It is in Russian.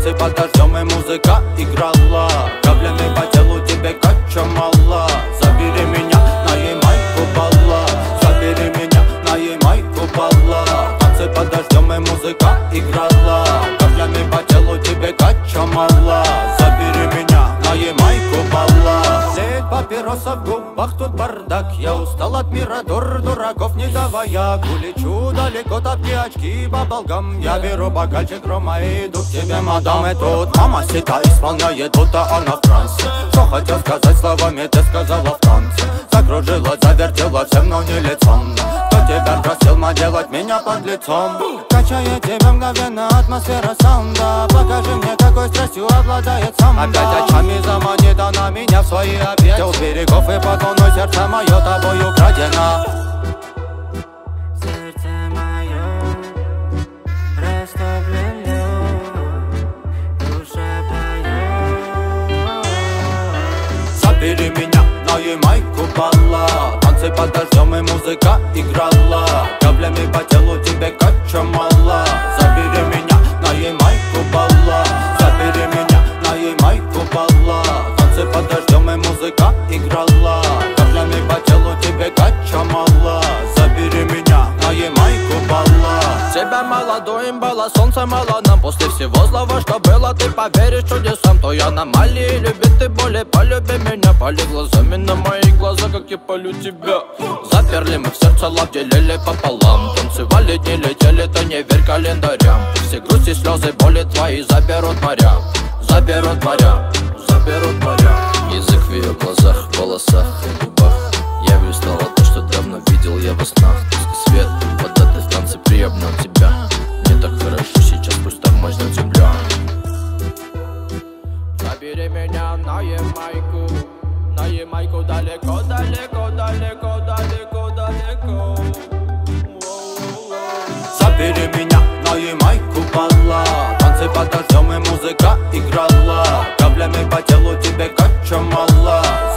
Танцы под дождем и музыка играла. Каплями по телу тебе качамала. Забери меня на Ямайку бала. Забери меня на Ямайку бала. Танцы под дождем и музыка играла. Каплями по телу тебе качамала. Забери меня на Ямайку бала. Папироса в губах, тут бардак. Я устал от мира, дураков не давая. Улечу далеко, тапки, очки, баблгам. Я беру бокальчик рома и иду к тебе, мадам. И тут мама сита исполняет, будто она в трансе. Что хотел сказать словами, ты сказала в танце. Закружила, завертела всем, но не лицом. Кто тебя просил делать меня под лицом? Качает тебя мгновенно атмосфера саунда. Покажи мне, какой страстью обладает самбо. Опять очами заманит она меня в свои объятия. У берегов и по тону сердце мое тобой украдено. Сердце мое расставлено, душа поет. Забери меня на Ямайку бала. Танцы под дождем и музыка играла. Каплями по телу тебе качамала. Забери меня на Ямайку бала. Забери меня на Ямайку бала. Танцы под дождем и музыка играла. Каплями по телу тебе качамала. Забери меня на Ямайку бала. Тебя молодой имбала, солнце мало нам. После всего злого, что было, ты поверишь чудесам. То я на Мали, любит ты более, полюби меня. Пали глазами на мои глаза, как я полю тебя. Заперли мы в сердце, лав делили пополам. Танцевали, не летели, ты не верь календарям. Все грусти, слезы, боли твои заберут моря. Заберут моря, заберут моря. Язык в ее глазах, волосах и губах. Явью стало то, что давно видел я во снах. Тусклый свет, вода, ты в танце приобнял тебя. Мне так хорошо сейчас, пусть там ждет земля. Забери меня на Ямайку. На Ямайку далеко, далеко, далеко, далеко, далеко. Забери меня на Ямайку бала. Танцы под дождем и музыка играла. Каплями по телу тебе качамала.